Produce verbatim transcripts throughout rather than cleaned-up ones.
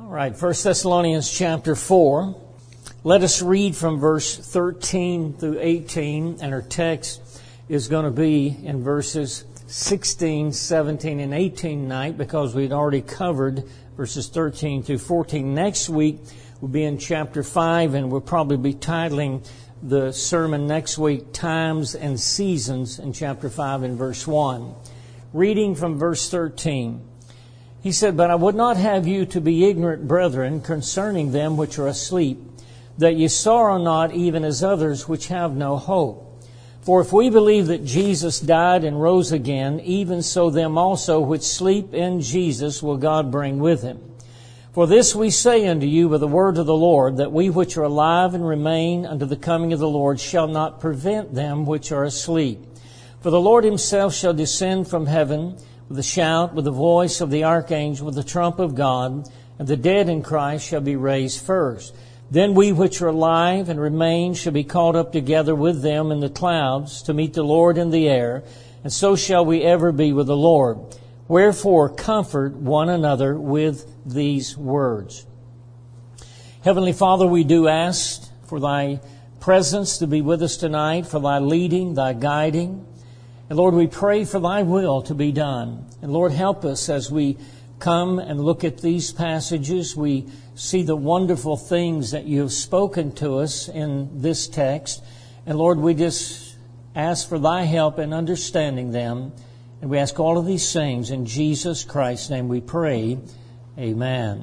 All right, First Thessalonians chapter four. Let us read from verse thirteen through eighteen, and our text is going to be in verses sixteen, seventeen, and eighteen tonight because we'd already covered verses thirteen through fourteen. Next week we'll be in chapter five, and we'll probably be titling the sermon next week, Times and Seasons, in chapter five and verse one. Reading from verse thirteen. He said, "But I would not have you to be ignorant, brethren, concerning them which are asleep, that ye sorrow not even as others which have no hope. For if we believe that Jesus died and rose again, even so them also which sleep in Jesus will God bring with him. For this we say unto you by the word of the Lord, that we which are alive and remain unto the coming of the Lord shall not prevent them which are asleep. For the Lord himself shall descend from heaven with a shout, with the voice of the archangel, with the trump of God, and the dead in Christ shall be raised first. Then we which are alive and remain shall be caught up together with them in the clouds to meet the Lord in the air, and so shall we ever be with the Lord. Wherefore comfort one another with these words." Heavenly Father, we do ask for Thy presence to be with us tonight, for Thy leading, Thy guiding. And Lord, we pray for Thy will to be done. And Lord, help us as we come and look at these passages. We see the wonderful things that You have spoken to us in this text. And Lord, we just ask for Thy help in understanding them. And we ask all of these things in Jesus Christ's name we pray. Amen.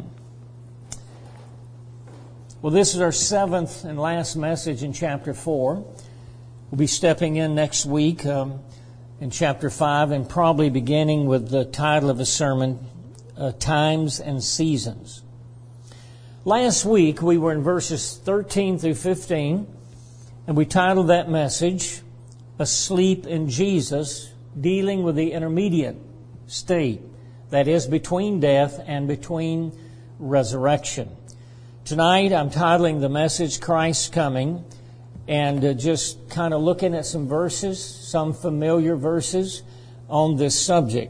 Well, this is our seventh and last message in chapter four. We'll be stepping in next week um, in chapter five, and probably beginning with the title of a sermon, uh, Times and Seasons. Last week we were in verses thirteen through fifteen, and we titled that message, Asleep in Jesus, dealing with the intermediate state, that is, between death and between resurrection. Tonight I'm titling the message, Christ's Coming, and uh, just kind of looking at some verses, some familiar verses on this subject.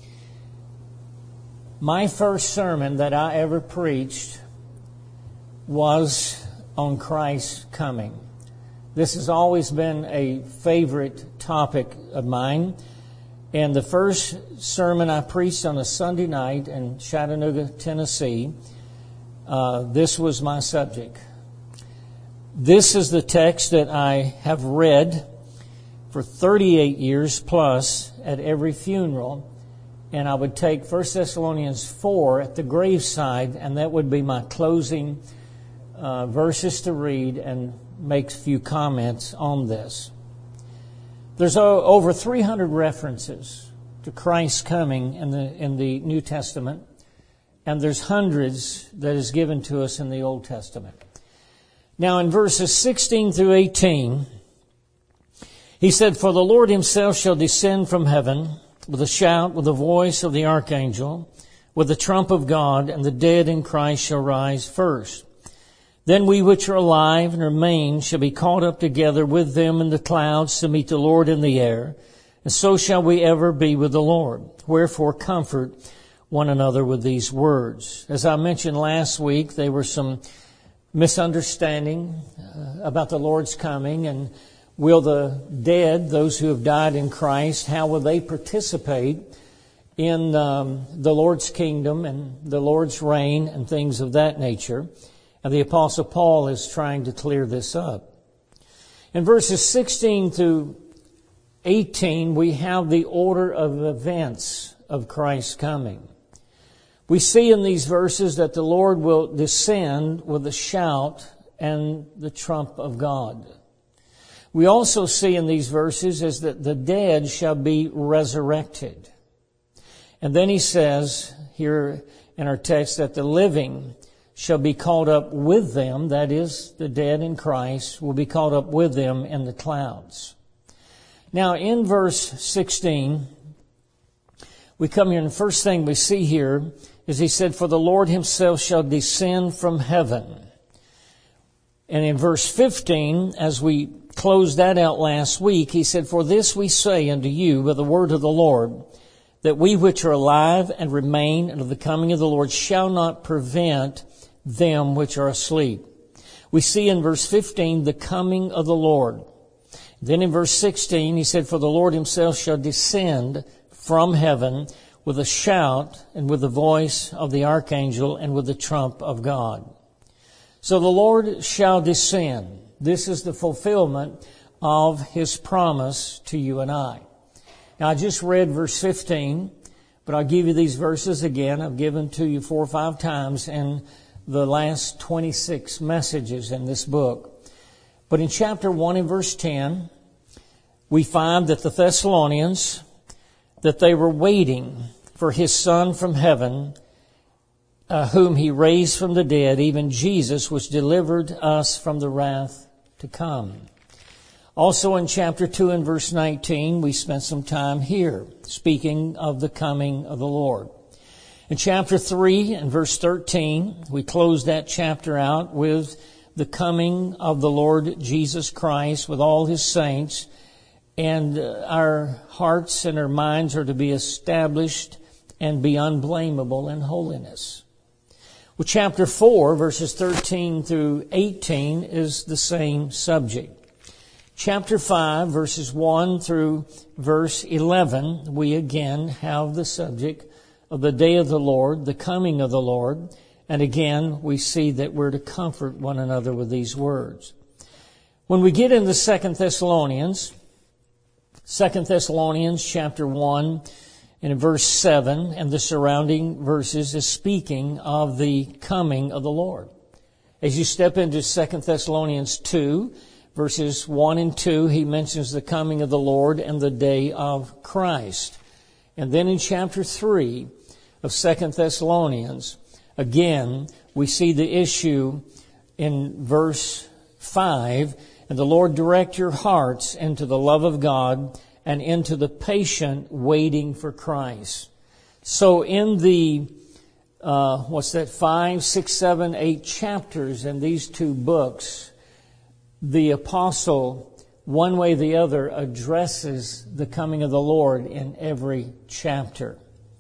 My first sermon that I ever preached was on Christ's coming. This has always been a favorite topic of mine. And the first sermon I preached on a Sunday night in Chattanooga, Tennessee, uh, this was my subject. This is the text that I have read for thirty-eight years plus at every funeral. And I would take First Thessalonians four at the graveside, and that would be my closing uh, verses to read and make a few comments on this. There's over three hundred references to Christ's coming in the in the New Testament, and there's hundreds that is given to us in the Old Testament. Now in verses sixteen through eighteen, he said, "For the Lord himself shall descend from heaven with a shout, with the voice of the archangel, with the trump of God, and the dead in Christ shall rise first. Then we which are alive and remain shall be caught up together with them in the clouds to meet the Lord in the air, and so shall we ever be with the Lord. Wherefore comfort one another with these words." As I mentioned last week, there were some misunderstanding uh, about the Lord's coming, and will the dead, those who have died in Christ, how will they participate in um, the Lord's kingdom and the Lord's reign and things of that nature? And the Apostle Paul is trying to clear this up. In verses sixteen through eighteen, we have the order of events of Christ's coming. We see in these verses that the Lord will descend with a shout and the trump of God. We also see in these verses is that the dead shall be resurrected. And then he says here in our text that the living shall be caught up with them, that is, the dead in Christ will be caught up with them in the clouds. Now in verse sixteen, we come here and the first thing we see here is he said, "For the Lord himself shall descend from heaven." And in verse fifteen, as we closed that out last week, he said, "For this we say unto you by the word of the Lord, that we which are alive and remain until the coming of the Lord shall not prevent them which are asleep. We see in verse fifteen the coming of the Lord. Then in verse sixteen, he said, for the Lord himself shall descend from heaven with a shout and with the voice of the archangel and with the trump of God. So the Lord shall descend. This is the fulfillment of his promise to you and I. Now, I just read verse fifteen, but I'll give you these verses again. I've given to you four or five times in the last twenty-six messages in this book. But in chapter one and verse ten, we find that the Thessalonians, that they were waiting for his Son from heaven, uh, whom he raised from the dead, even Jesus, which delivered us from the wrath to come. Also in chapter two and verse nineteen, we spent some time here speaking of the coming of the Lord. In chapter three and verse thirteen, we closed that chapter out with the coming of the Lord Jesus Christ with all his saints, and our hearts and our minds are to be established and be unblameable in holiness. Well, chapter four, verses thirteen through eighteen is the same subject. Chapter five, verses one through verse eleven, we again have the subject of the day of the Lord, the coming of the Lord, and again we see that we're to comfort one another with these words. When we get into Second Thessalonians, Second Thessalonians chapter one and in verse seven and the surrounding verses is speaking of the coming of the Lord. As you step into Second Thessalonians two, verses one and two, he mentions the coming of the Lord and the day of Christ. And then in chapter three of Second Thessalonians, again, we see the issue in verse five, and the Lord direct your hearts into the love of God and into the patient waiting for Christ. So in the, uh, what's that, five, six, seven, eight chapters in these two books, the apostle, one way or the other, addresses the coming of the Lord in every chapter.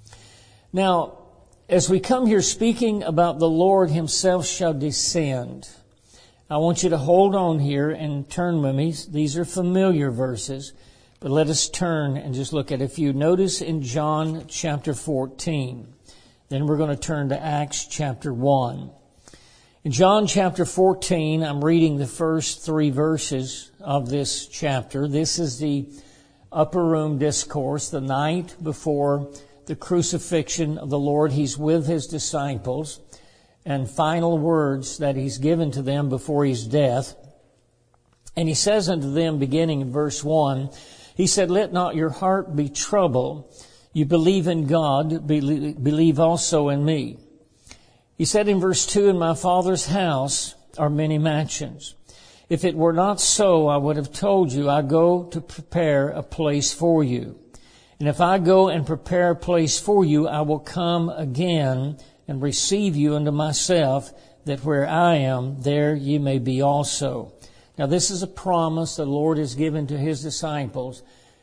Now, as we come here speaking about the Lord himself shall descend, I want you to hold on here and turn with me. These are familiar verses, but let us turn and just look at a few. Notice in John chapter fourteen. Then we're going to turn to Acts chapter one. In John chapter fourteen, I'm reading the first three verses of this chapter. This is the upper room discourse, the night before the crucifixion of the Lord. He's with his disciples, and final words that he's given to them before his death. And he says unto them, beginning in verse one, he said, let not your heart be troubled. You believe in God, believe also in me. He said in verse two, in my Father's house are many mansions. If it were not so, I would have told you, I go to prepare a place for you. And if I go and prepare a place for you, I will come again and receive you unto myself, that where I am, there ye may be also. Now this is a promise the Lord has given to his disciples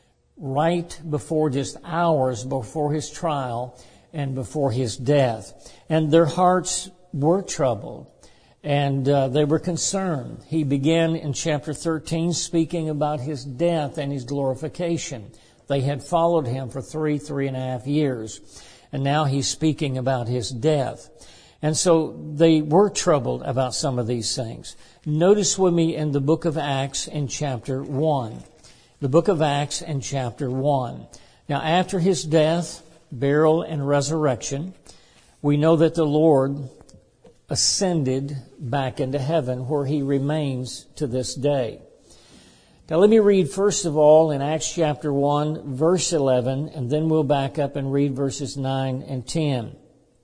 right before, just hours before his trial and before his death. And their hearts were troubled, and uh, they were concerned. He began in chapter thirteen speaking about his death and his glorification. They had followed him for three, three and a half years. And now he's speaking about his death. And so they were troubled about some of these things. Notice with me in the book of Acts in chapter one. The book of Acts in chapter one. Now after his death, burial, and resurrection, we know that the Lord ascended back into heaven, where he remains to this day. Now let me read first of all in Acts chapter one, verse eleven, and then we'll back up and read verses nine and ten.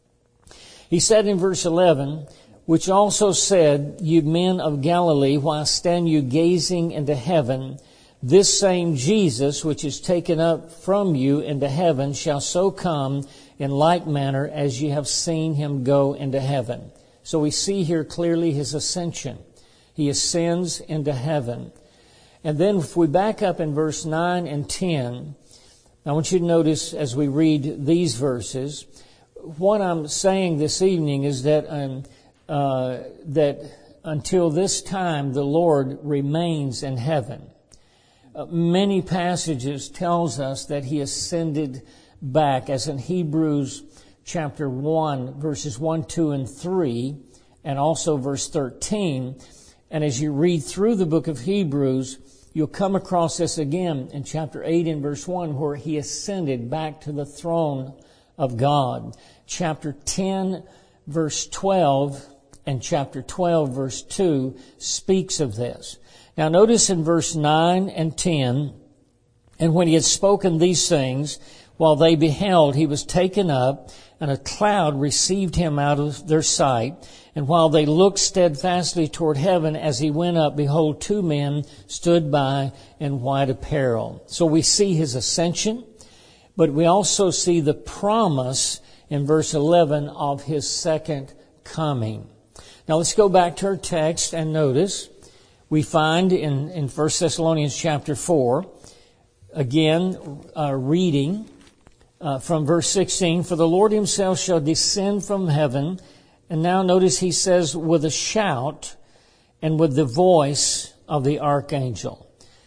He said in verse eleven, which also said, you men of Galilee, why stand you gazing into heaven? This same Jesus, which is taken up from you into heaven, shall so come in like manner as ye have seen him go into heaven. So we see here clearly his ascension. He ascends into heaven. And then if we back up in verse nine and ten, Now, I want you to notice as we read these verses, what I'm saying this evening is that um, uh, that until this time the Lord remains in heaven. Uh, many passages tells us that He ascended back, as in Hebrews chapter one, verses one, two, and three, and also verse thirteen. And as you read through the book of Hebrews, you'll come across this again in chapter eight and verse one, where He ascended back to the throne of God. Chapter ten, verse twelve, and chapter twelve, verse two speaks of this. Now notice in verse nine and ten, and when He had spoken these things, while they beheld, He was taken up, and a cloud received Him out of their sight. And while they looked steadfastly toward heaven as He went up, behold, two men stood by in white apparel. So we see His ascension, but we also see the promise in verse eleven of His second coming. Now let's go back to our text and notice we find in, in First Thessalonians chapter four, again, uh, reading uh, from verse sixteen, for the Lord Himself shall descend from heaven. And now notice He says, with a shout and with the voice of the archangel.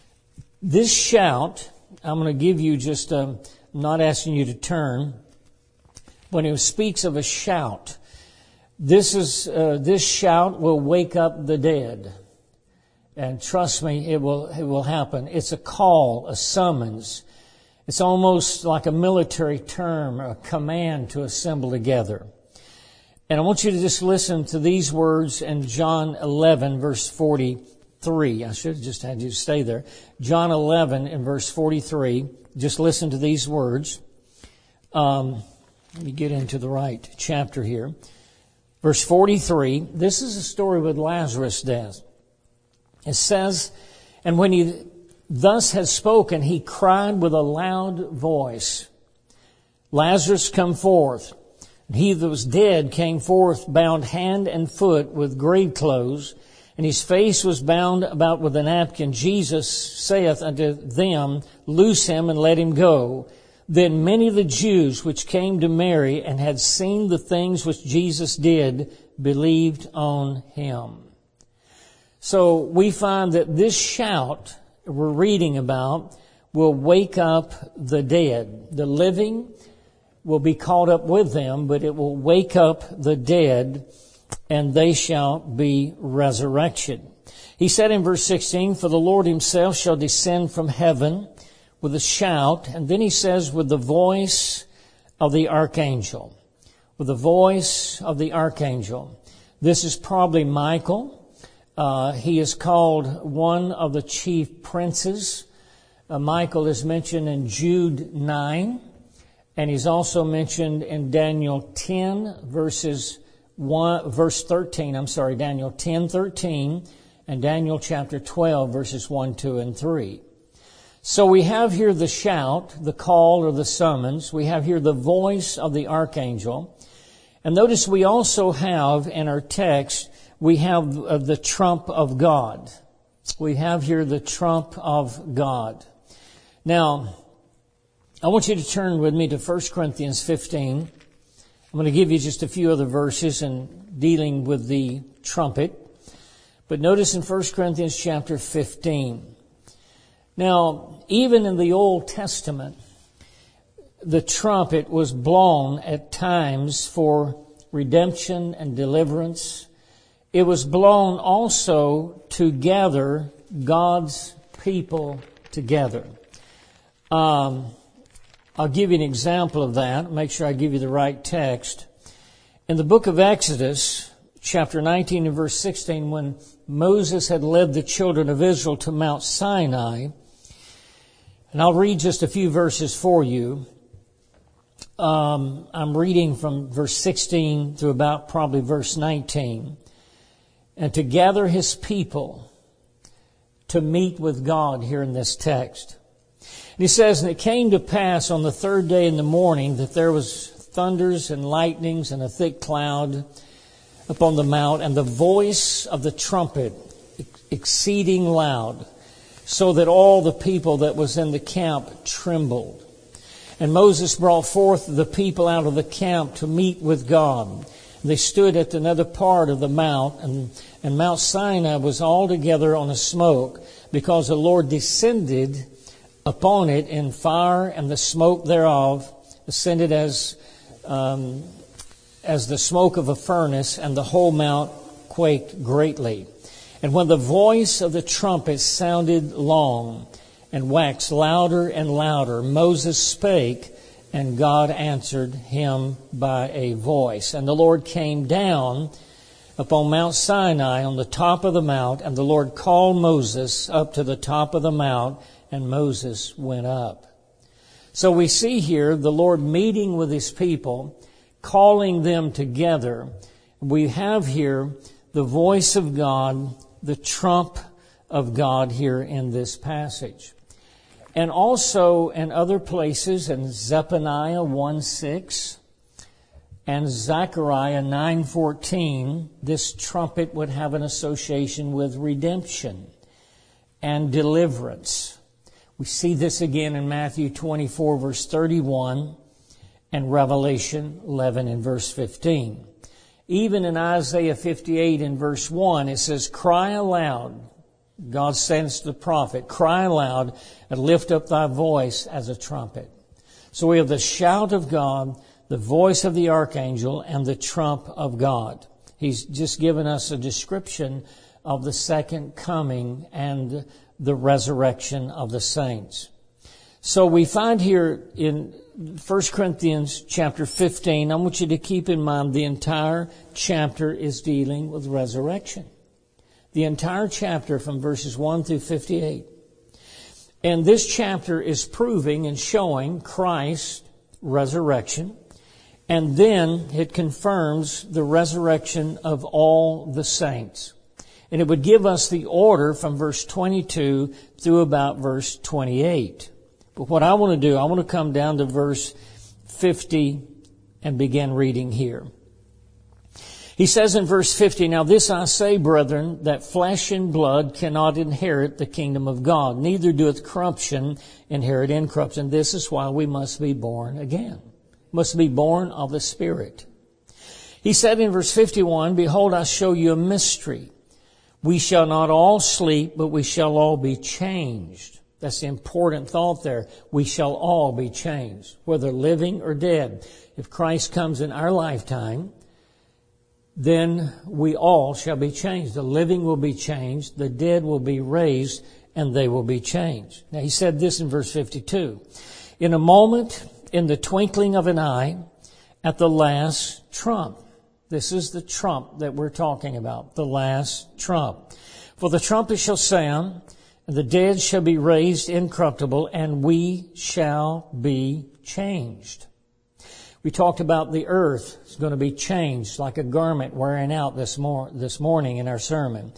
This shout, I'm going to give you just, um, I'm not asking you to turn. When He speaks of a shout, this is, uh, this shout will wake up the dead. And trust me, it will, it will happen. It's a call, a summons. It's almost like a military term, a command to assemble together. And I want you to just listen to these words in John eleven, verse forty-three. I should have just had you stay there. John eleven and verse forty-three. Just listen to these words. Um, let me get into the right chapter here. Verse forty-three. This is a story with Lazarus' death. It says, and when He thus had spoken, He cried with a loud voice, Lazarus, come forth. And he that was dead came forth, bound hand and foot with grave clothes, and his face was bound about with a napkin. Jesus saith unto them, loose him and let him go. Then many of the Jews which came to Mary and had seen the things which Jesus did believed on Him. So we find that this shout we're reading about will wake up the dead. The living will be caught up with them, but it will wake up the dead, and they shall be resurrection. He said in verse sixteen, for the Lord Himself shall descend from heaven with a shout. And then He says, with the voice of the archangel. With the voice of the archangel. This is probably Michael. Uh, he is called one of the chief princes. Uh, Michael is mentioned in Jude nine. And he's also mentioned in Daniel ten, verses one, verse thirteen, I'm sorry, Daniel ten, thirteen, and Daniel chapter twelve, verses one, two, and three. So we have here the shout, the call or the summons. We have here the voice of the archangel. And notice we also have in our text, we have uh, the trump of God. We have here the trump of God. Now, I want you to turn with me to First Corinthians fifteen. I'm going to give you just a few other verses in dealing with the trumpet. But notice in First Corinthians chapter fifteen. Now, even in the Old Testament, the trumpet was blown at times for redemption and deliverance. It was blown also to gather God's people together. Um... I'll give you an example of that. Make sure I give you the right text. In the book of Exodus, chapter nineteen and verse sixteen, when Moses had led the children of Israel to Mount Sinai, and I'll read just a few verses for you. Um, I'm reading from verse sixteen to about probably verse nineteen. And to gather His people to meet with God here in this text. And he says, and it came to pass on the third day in the morning that there was thunders and lightnings and a thick cloud upon the mount, and the voice of the trumpet exceeding loud, so that all the people that was in the camp trembled. And Moses brought forth the people out of the camp to meet with God. They stood at another part of the mount, and, and Mount Sinai was altogether on a smoke, because the Lord descended upon it in fire, and the smoke thereof ascended as um, as the smoke of a furnace, and the whole mount quaked greatly. And when the voice of the trumpet sounded long, and waxed louder and louder, Moses spake, and God answered him by a voice. And the Lord came down upon Mount Sinai on the top of the mount, and the Lord called Moses up to the top of the mount, and Moses went up. So we see here the Lord meeting with His people, calling them together. We have here the voice of God, the trump of God here in this passage. And also in other places, in Zephaniah one six and Zechariah nine fourteen, this trumpet would have an association with redemption and deliverance. We see this again in Matthew twenty-four, verse thirty-one, and Revelation eleven and verse fifteen. Even in Isaiah fifty-eight and verse one, it says, "Cry aloud." God sends the prophet, "Cry aloud and lift up thy voice as a trumpet." So we have the shout of God, the voice of the archangel, and the trump of God. He's just given us a description of the second coming and the resurrection of the saints. So we find here in First Corinthians chapter fifteen, I want you to keep in mind the entire chapter is dealing with resurrection. The entire chapter from verses one through fifty-eight. And this chapter is proving and showing Christ's resurrection. And then it confirms the resurrection of all the saints. And it would give us the order from verse twenty-two through about verse twenty-eight. But what I want to do, I want to come down to verse fifty and begin reading here. He says in verse fifty, "Now this I say, brethren, that flesh and blood cannot inherit the kingdom of God, neither doeth corruption inherit incorruption." This is why we must be born again, must be born of the Spirit. He said in verse fifty-one, "Behold, I show you a mystery. We shall not all sleep, but we shall all be changed." That's the important thought there. We shall all be changed, whether living or dead. If Christ comes in our lifetime, then we all shall be changed. The living will be changed, the dead will be raised, and they will be changed. Now he said this in verse fifty-two. "In a moment, in the twinkling of an eye, at the last trump." This is the trump that we're talking about, the last trump. "For the trumpet shall sound, and the dead shall be raised incorruptible, and we shall be changed." We talked about the earth is going to be changed like a garment wearing out this, mor- this morning in our sermon.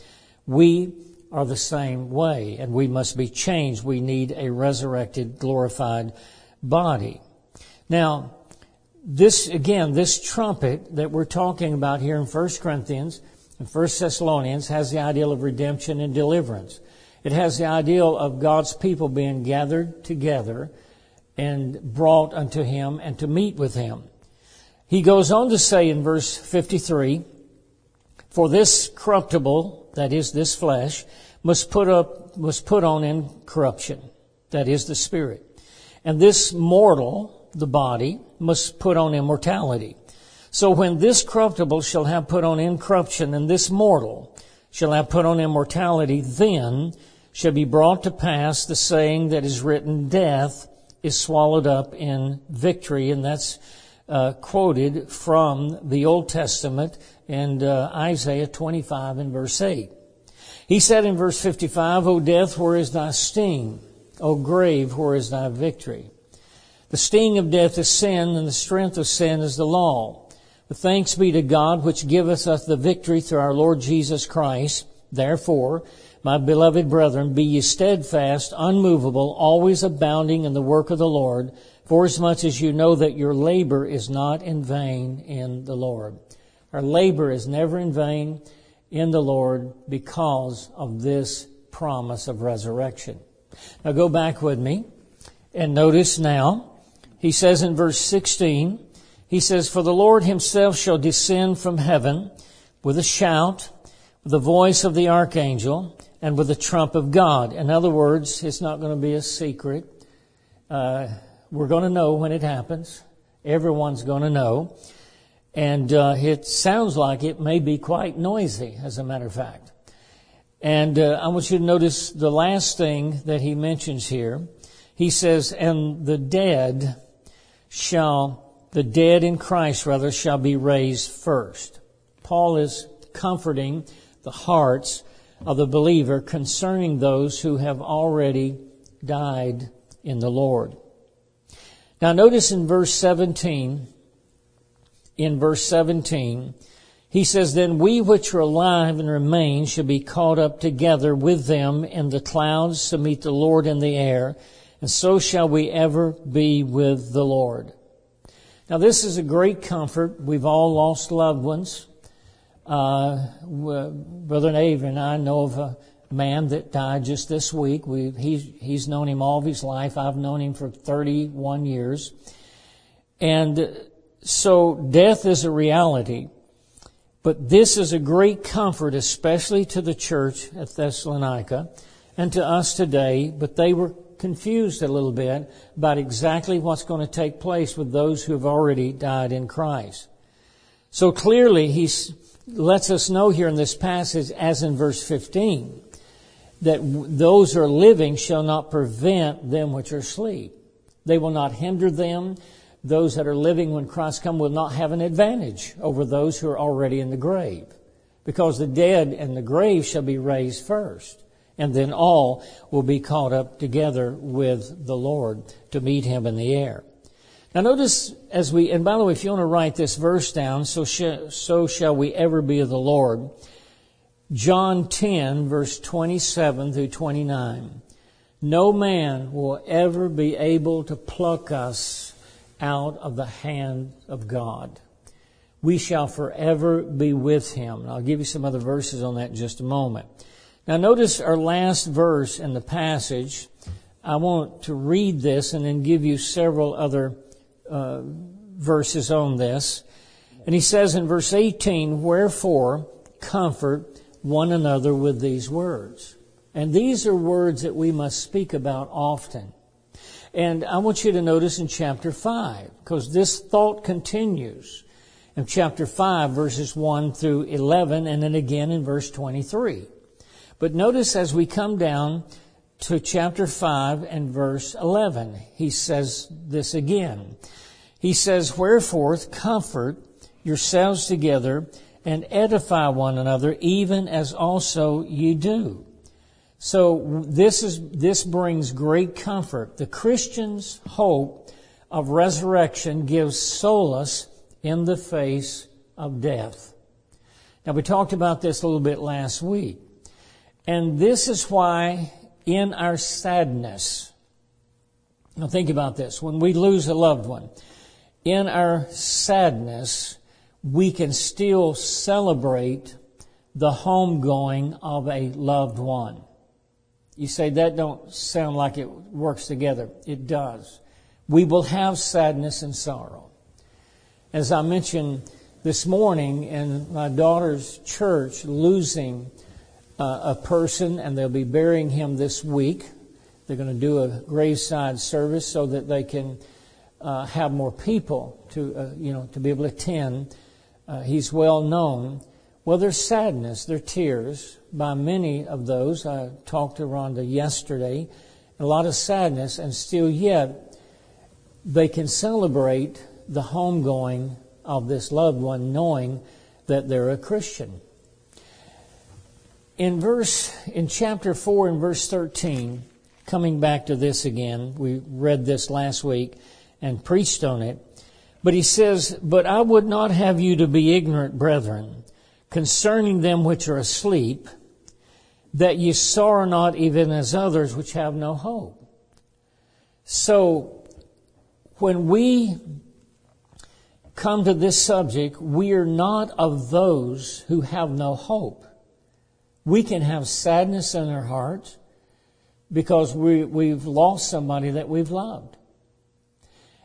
We are the same way, and we must be changed. We need a resurrected, glorified body. Now, this, again, this trumpet that we're talking about here in First Corinthians and First Thessalonians has the ideal of redemption and deliverance. It has the ideal of God's people being gathered together and brought unto Him and to meet with Him. He goes on to say in verse fifty-three, "For this corruptible, that is this flesh, must put up, must put on incorruption, that is the spirit. And this mortal, the body, must put on immortality. So when this corruptible shall have put on incorruption, and this mortal shall have put on immortality, then shall be brought to pass the saying that is written, Death is swallowed up in victory." And that's uh, quoted from the Old Testament and uh, Isaiah twenty-five and verse eight. He said in verse fifty-five, "O death, where is thy sting? O grave, where is thy victory? The sting of death is sin, and the strength of sin is the law. But thanks be to God, which giveth us the victory through our Lord Jesus Christ. Therefore, my beloved brethren, be ye steadfast, unmovable, always abounding in the work of the Lord, forasmuch as you know that your labor is not in vain in the Lord." Our labor is never in vain in the Lord because of this promise of resurrection. Now go back with me and notice now, he says in verse sixteen, he says, "For the Lord himself shall descend from heaven with a shout, with the voice of the archangel, and with the trump of God." In other words, it's not going to be a secret. Uh, we're going to know when it happens. Everyone's going to know. And uh, it sounds like it may be quite noisy, as a matter of fact. And uh, I want you to notice the last thing that he mentions here. He says, "And the dead shall, the dead in Christ, rather, shall be raised first." Paul is comforting the hearts of the believer concerning those who have already died in the Lord. Now notice in verse seventeen, in verse seventeen, he says, "Then we which are alive and remain shall be caught up together with them in the clouds to meet the Lord in the air, and so shall we ever be with the Lord." Now this is a great comfort. We've all lost loved ones. Uh, Brother Nave and I know of a man that died just this week. We, he's, he's known him all of his life. I've known him for thirty-one years. And so death is a reality. But this is a great comfort, especially to the church at Thessalonica and to us today. But they were confused a little bit about exactly what's going to take place with those who have already died in Christ. So clearly he lets us know here in this passage, as in verse fifteen, that those who are living shall not prevent them which are asleep. They will not hinder them. Those that are living when Christ comes will not have an advantage over those who are already in the grave, because the dead in the grave shall be raised first, and then all will be caught up together with the Lord to meet him in the air. Now notice as we, and by the way, if you want to write this verse down, so, sh- so shall we ever be of the Lord. John ten, verse twenty-seven through twenty-nine. "No man will ever be able to pluck us out of the hand of God. We shall forever be with him." And I'll give you some other verses on that in just a moment. Now notice our last verse in the passage. I want to read this and then give you several other uh, verses on this. And he says in verse eighteen, "Wherefore comfort one another with these words." And these are words that we must speak about often. And I want you to notice in chapter five, because this thought continues in chapter five, verses one through eleven, and then again in verse twenty-three. But notice as we come down to chapter five and verse eleven, he says this again. He says, "Wherefore comfort yourselves together and edify one another, even as also ye do." So this is this brings great comfort. The Christian's hope of resurrection gives solace in the face of death. Now we talked about this a little bit last week. And this is why in our sadness, now think about this, when we lose a loved one, in our sadness, we can still celebrate the homegoing of a loved one. You say, that don't sound like it works together. It does. We will have sadness and sorrow. As I mentioned this morning in my daughter's church, losing uh, a person, and they'll be burying him this week. They're going to do a graveside service so that they can uh, have more people to, uh, you know, to be able to attend. Uh, he's well known. Well, there's sadness, there's tears by many of those. I talked to Rhonda yesterday. A lot of sadness, and still yet they can celebrate the homegoing of this loved one, knowing that they're a Christian. In verse, in chapter four and verse thirteen, coming back to this again, we read this last week and preached on it. But he says, "But I would not have you to be ignorant, brethren, concerning them which are asleep, that ye sorrow not even as others which have no hope." So, when we come to this subject, we are not of those who have no hope. We can have sadness in our hearts because we, we've lost somebody that we've loved.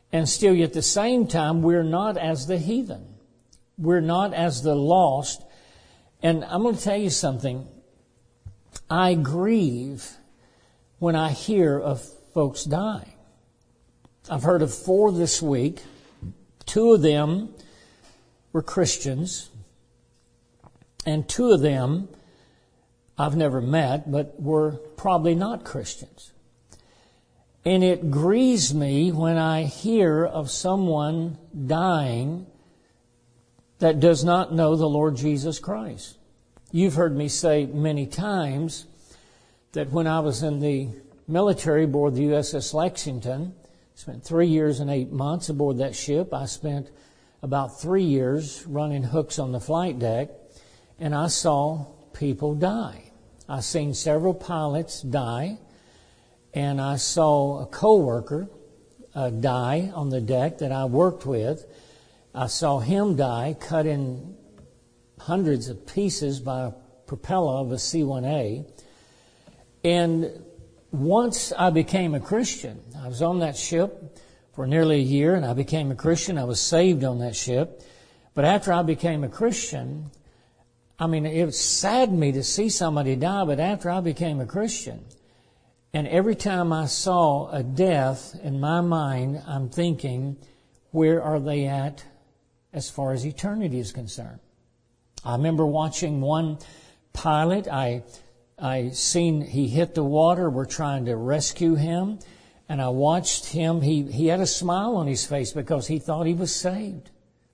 And still, yet at the same time, we're not as the heathen. We're not as the lost. And I'm going to tell you something. I grieve when I hear of folks dying. I've heard of four this week. Two of them were Christians. And two of them I've never met, but were probably not Christians. And it grieves me when I hear of someone dying that does not know the Lord Jesus Christ. You've heard me say many times that when I was in the military aboard the U S S Lexington, spent three years and eight months aboard that ship. I spent about three years running hooks on the flight deck, and I saw people die. I seen several pilots die, and I saw a coworker uh, die on the deck that I worked with. I saw him die, cut in hundreds of pieces by a propeller of a C one A. And once I became a Christian, I was on that ship for nearly a year, and I became a Christian. I was saved on that ship. But after I became a Christian, I mean, it saddened me to see somebody die, but after I became a Christian, and every time I saw a death, in my mind, I'm thinking, where are they at as far as eternity is concerned? I remember watching one pilot. I I seen he hit the water. We're trying to rescue him. And I watched him. He, he had a smile on his face because he thought he was saved.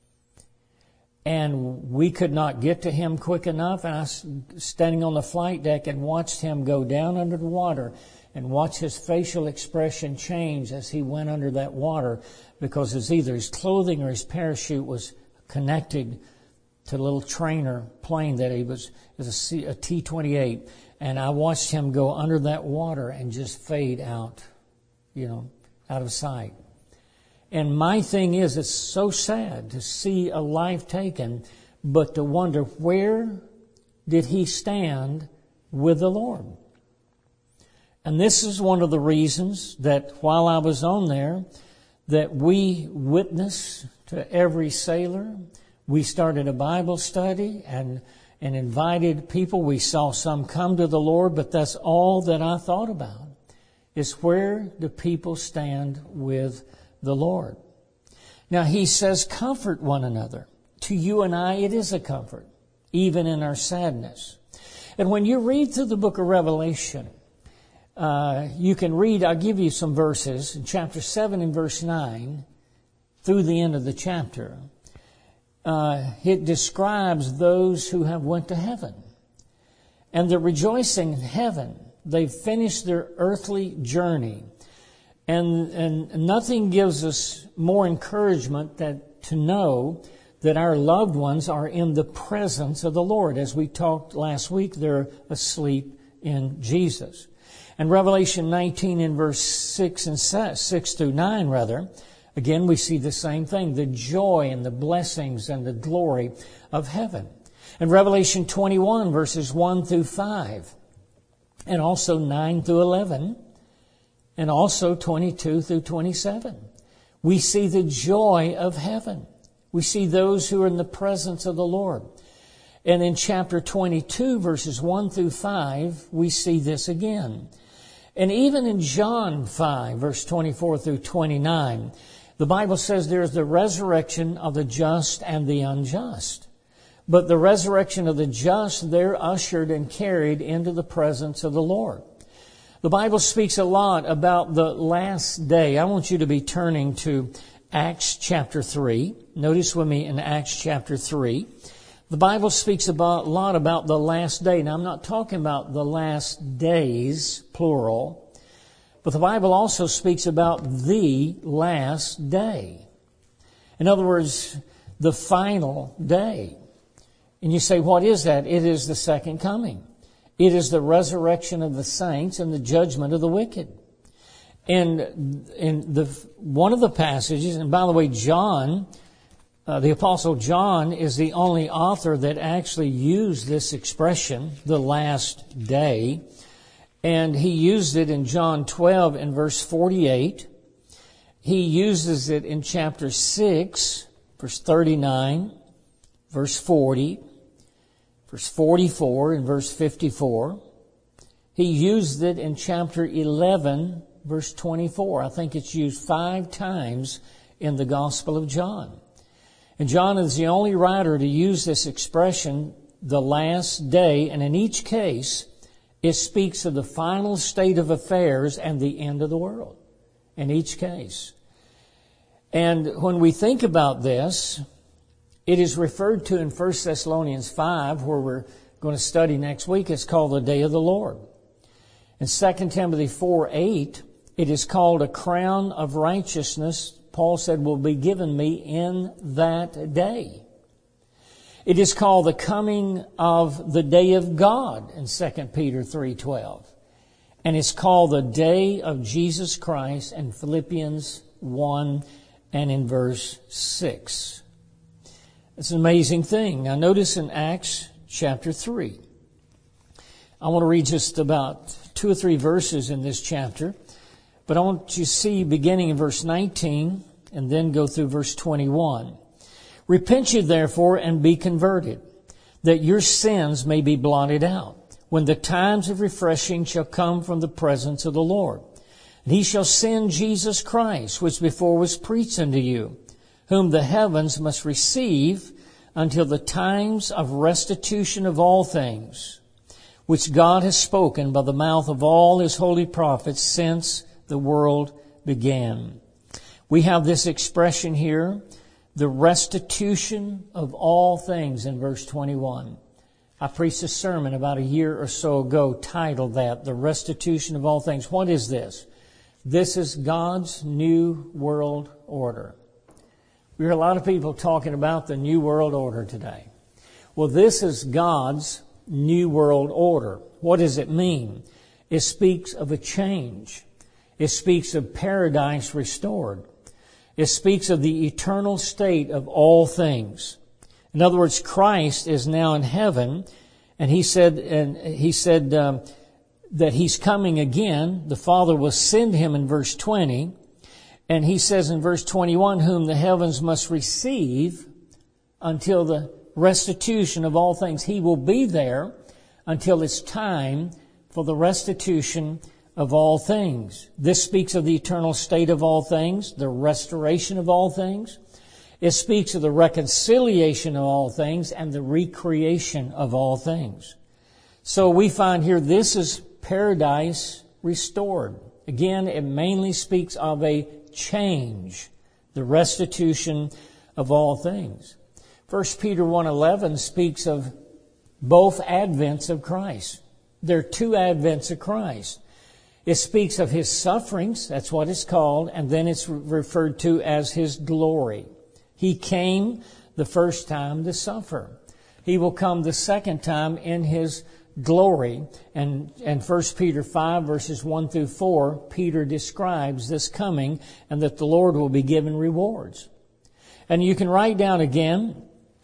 And we could not get to him quick enough. And I was standing on the flight deck and watched him go down under the water and watch his facial expression change as he went under that water, because it's either his clothing or his parachute was connected to the little trainer plane that he was, it was a, C, a T twenty-eight. And I watched him go under that water and just fade out, you know, out of sight. And my thing is, it's so sad to see a life taken, but to wonder, where did he stand with the Lord? And this is one of the reasons that while I was on there, that we witnessed to every sailor. We started a Bible study and and invited people. We saw some come to the Lord, but that's all that I thought about, is where do people stand with the Lord? Now, he says, comfort one another. To you and I, it is a comfort, even in our sadness. And when you read through the book of Revelation, uh, you can read, I'll give you some verses, in chapter seven and verse nine, through the end of the chapter. Uh, it describes those who have went to heaven. And they're rejoicing in heaven. They've finished their earthly journey. And, and nothing gives us more encouragement that to know that our loved ones are in the presence of the Lord. As we talked last week, they're asleep in Jesus. And Revelation nineteen in verse six and six through nine, rather, again, we see the same thing, the joy and the blessings and the glory of heaven. And Revelation twenty-one, verses one through five, and also nine through eleven, and also twenty-two through twenty-seven. We see the joy of heaven. We see those who are in the presence of the Lord. And in chapter twenty-two, verses one through five, we see this again. And even in John five, verse twenty-four through twenty-nine, the Bible says there is the resurrection of the just and the unjust. But the resurrection of the just, they're ushered and carried into the presence of the Lord. The Bible speaks a lot about the last day. I want you to be turning to Acts chapter three. Notice with me in Acts chapter three. The Bible speaks about, a lot about the last day. Now, I'm not talking about the last days, plural, but the Bible also speaks about the last day. In other words, the final day. And you say, what is that? It is the second coming. It is the resurrection of the saints and the judgment of the wicked. And in the one of the passages, and by the way, John, uh, the Apostle John is the only author that actually used this expression, the last day. And he used it in John twelve in verse forty-eight. he uses it in chapter six, verse thirty-nine, verse forty, verse forty-four, and verse fifty-four. He used it in chapter eleven, verse twenty-four. I think it's used five times in the Gospel of John. And John is the only writer to use this expression, the last day, and in each case, it speaks of the final state of affairs and the end of the world. In each case. And when we think about this, it is referred to in First Thessalonians five, where we're going to study next week. It's called the day of the Lord. In Second Timothy four eight, it is called a crown of righteousness, Paul said, will be given me in that day. It is called the coming of the day of God in Second Peter three twelve. And it's called the day of Jesus Christ in Philippians one and in verse six. It's an amazing thing. Now notice in Acts chapter three. I want to read just about two or three verses in this chapter. But I want you to see beginning in verse nineteen and then go through verse twenty-one. Repent ye therefore and be converted, that your sins may be blotted out, when the times of refreshing shall come from the presence of the Lord. And he shall send Jesus Christ, which before was preached unto you, whom the heavens must receive until the times of restitution of all things, which God has spoken by the mouth of all his holy prophets since the world began. We have this expression here, the restitution of all things, in verse twenty-one. I preached a sermon about a year or so ago titled that, the restitution of all things. What is this? This is God's new world order. We hear a lot of people talking about the new world order today. Well, this is God's new world order. What does it mean? It speaks of a change. It speaks of paradise restored. It speaks of the eternal state of all things. In other words, Christ is now in heaven, and he said, and he said um, that he's coming again. The Father will send him in verse twenty, and he says in verse twenty-one, whom the heavens must receive until the restitution of all things. He will be there until it's time for the restitution of all things. This speaks of the eternal state of all things, the restoration of all things. It speaks of the reconciliation of all things and the recreation of all things. So we find here this is paradise restored. Again, it mainly speaks of a change, the restitution of all things. First Peter one eleven speaks of both advents of Christ. There are two advents of Christ. It speaks of his sufferings, that's what it's called, and then it's referred to as his glory. He came the first time to suffer. He will come the second time in his glory. And in First Peter five, verses one through four, Peter describes this coming and that the Lord will be given rewards. And you can write down again,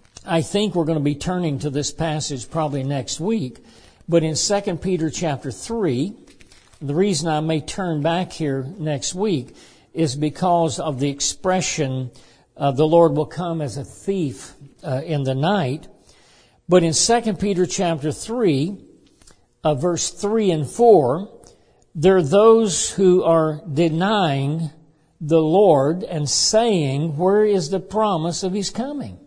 I think we're going to be turning to this passage probably next week, but in Second Peter chapter three, the reason I may turn back here next week is because of the expression, uh, the Lord will come as a thief uh, in the night. But in Second Peter chapter three, uh, verse three and four, there are those who are denying the Lord and saying, where is the promise of his coming?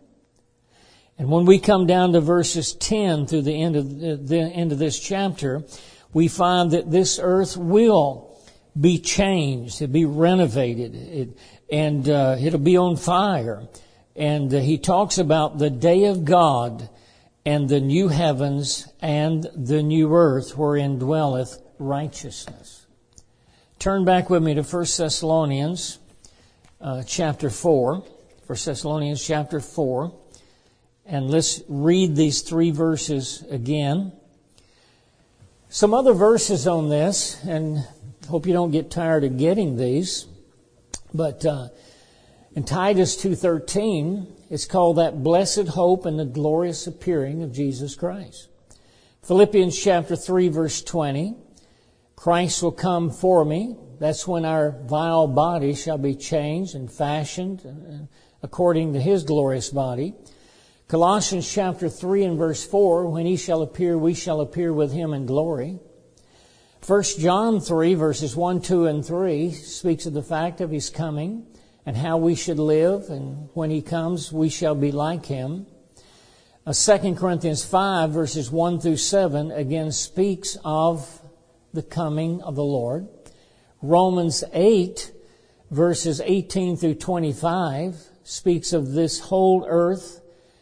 And when we come down to verses ten through the end of the, the end of this chapter, we find that this earth will be changed, it'll be renovated, it, and uh, it'll be on fire. And uh, he talks about the day of God and the new heavens and the new earth wherein dwelleth righteousness. Turn back with me to First Thessalonians uh, chapter four. First Thessalonians chapter four. And let's read these three verses again. Some other verses on this, and hope you don't get tired of getting these. But uh, in Titus two thirteen, it's called that blessed hope and the glorious appearing of Jesus Christ. Philippians chapter three, verse twenty. Christ will come for me. That's when our vile body shall be changed and fashioned according to His glorious body. Colossians chapter three and verse four, when He shall appear, we shall appear with Him in glory. First John three, verses one, two, and three speaks of the fact of His coming and how we should live, and when He comes, we shall be like Him. Uh, Second Corinthians five, verses one through seven, again speaks of the coming of the Lord. Romans eight, verses eighteen through twenty-five, speaks of this whole earth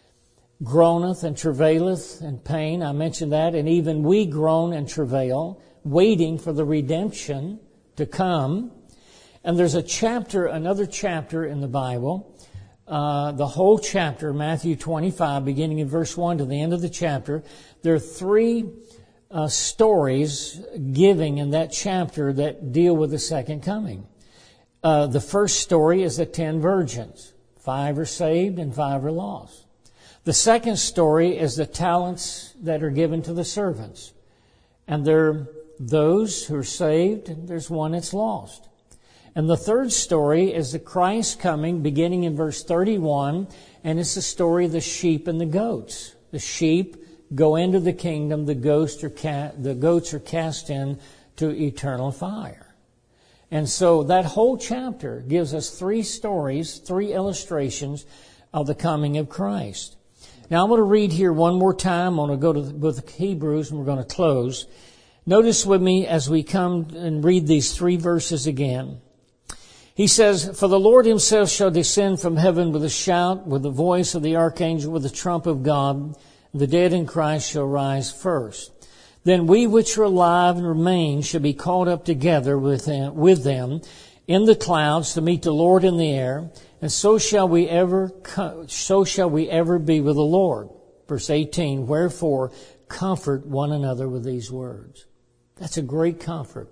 groaneth and travaileth in pain. I mentioned that. And even we groan and travail, waiting for the redemption to come. And there's a chapter, another chapter in the Bible, uh, the whole chapter, Matthew twenty-five, beginning in verse one to the end of the chapter. There are three uh, stories giving in that chapter that deal with the second coming. Uh, the first story is the ten virgins. Five are saved and five are lost. The second story is the talents that are given to the servants. And there are those who are saved, and there's one that's lost. And the third story is the Christ coming, beginning in verse thirty-one, and it's the story of the sheep and the goats. The sheep go into the kingdom, the goats are, ca- the goats are cast into eternal fire. And so that whole chapter gives us three stories, three illustrations of the coming of Christ. Now I'm going to read here one more time. I'm going to go to the book of Hebrews and we're going to close. Notice with me as we come and read these three verses again. He says, "For the Lord Himself shall descend from heaven with a shout, with the voice of the archangel, with the trump of God. The dead in Christ shall rise first. Then we which are alive and remain shall be caught up together with them, with them in the clouds to meet the Lord in the air, and so shall we ever so shall we ever be with the Lord." Verse eighteen, "Wherefore comfort one another with these words." That's a great comfort.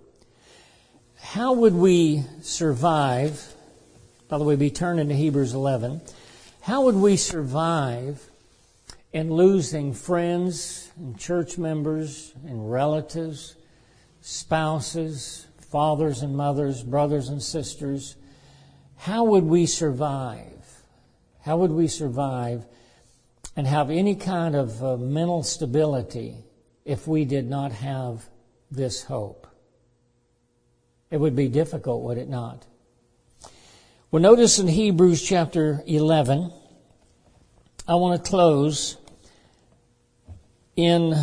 How would we survive? By the way, be turned into Hebrews eleven. How would we survive in losing friends and church members and relatives, spouses, fathers and mothers, brothers and sisters? How would we survive? How would we survive and have any kind of uh, mental stability if we did not have this hope? It would be difficult, would it not? Well, notice in Hebrews chapter eleven, I want to close in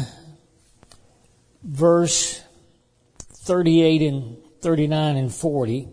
verse thirty-eight and thirty-nine and forty.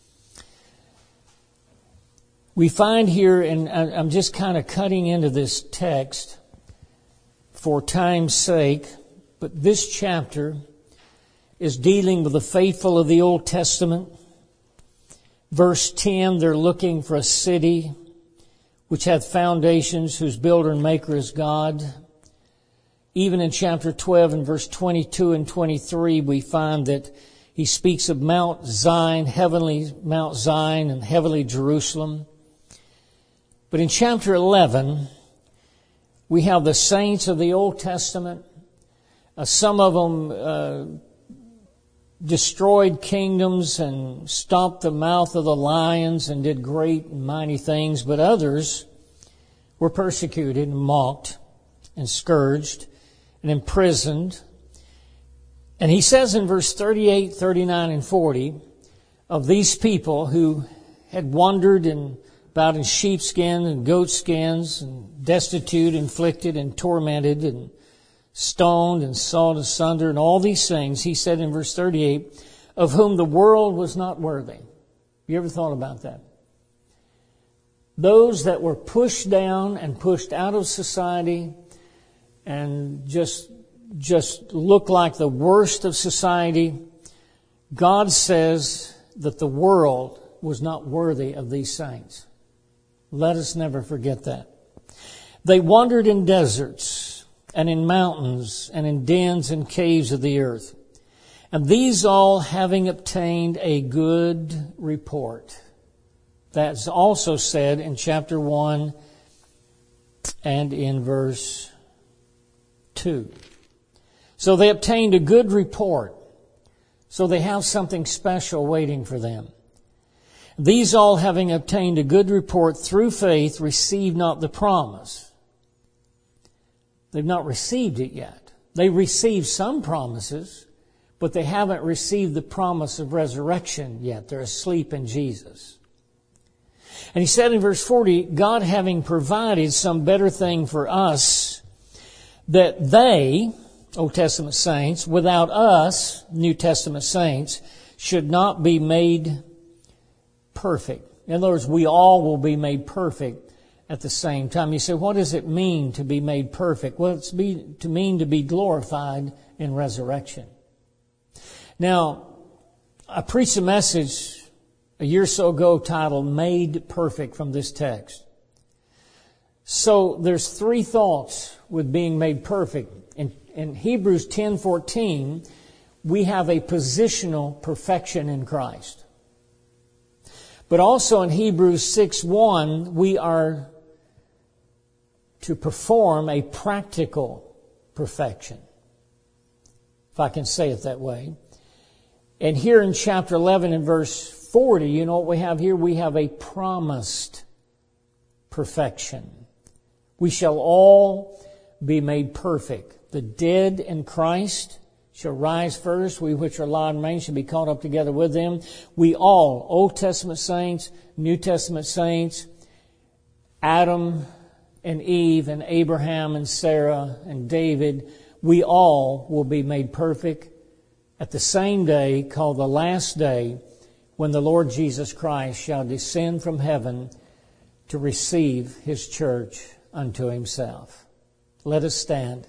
We find here, and I'm just kind of cutting into this text for time's sake, but this chapter is dealing with the faithful of the Old Testament. Verse ten, they're looking for a city which hath foundations, whose builder and maker is God. Even in chapter twelve and verse twenty-two and twenty-three, we find that he speaks of Mount Zion, heavenly Mount Zion and heavenly Jerusalem. But in chapter eleven, we have the saints of the Old Testament. Uh, some of them uh, destroyed kingdoms and stopped the mouth of the lions and did great and mighty things, but others were persecuted and mocked and scourged and imprisoned. And he says in verse thirty-eight, thirty-nine, and forty, of these people who had wandered in, about in sheepskin and goatskins, and destitute, afflicted, and tormented, and stoned and sawed asunder, and all these things, he said in verse thirty-eight, of whom the world was not worthy. You ever thought about that? Those that were pushed down and pushed out of society and just, just looked like the worst of society, God says that the world was not worthy of these saints. Let us never forget that. They wandered in deserts and in mountains, and in dens and caves of the earth. And these all having obtained a good report. That's also said in chapter one and in verse two. So they obtained a good report. So they have something special waiting for them. These all, having obtained a good report through faith, received not the promise. They've not received it yet. They received some promises, but they haven't received the promise of resurrection yet. They're asleep in Jesus. And he said in verse forty, God having provided some better thing for us, that they, Old Testament saints, without us, New Testament saints, should not be made perfect. In other words, we all will be made perfect at the same time. You say, what does it mean to be made perfect? Well, it's be, to mean to be glorified in resurrection. Now, I preached a message a year or so ago titled Made Perfect from this text. So there's three thoughts with being made perfect. In, in Hebrews ten fourteen, we have a positional perfection in Christ. But also in Hebrews six one, we are to perform a practical perfection, if I can say it that way. And here in chapter eleven and verse forty, you know what we have here? We have a promised perfection. We shall all be made perfect. The dead in Christ shall rise first. We which are alive and remain shall be caught up together with them. We all, Old Testament saints, New Testament saints, Adam and Eve and Abraham and Sarah and David, we all will be made perfect at the same day called the last day, when the Lord Jesus Christ shall descend from heaven to receive His church unto Himself. Let us stand.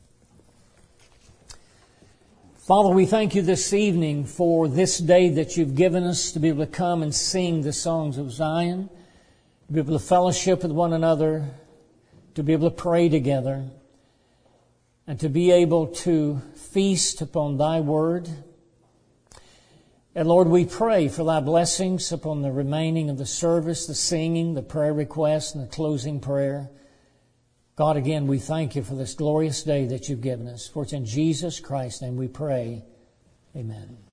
Father, we thank You this evening for this day that You've given us to be able to come and sing the songs of Zion, to be able to fellowship with one another, to be able to pray together, and to be able to feast upon Thy Word. And Lord, we pray for Thy blessings upon the remaining of the service, the singing, the prayer requests, and the closing prayer. God, again, we thank You for this glorious day that You've given us. For it's in Jesus Christ's name we pray. Amen.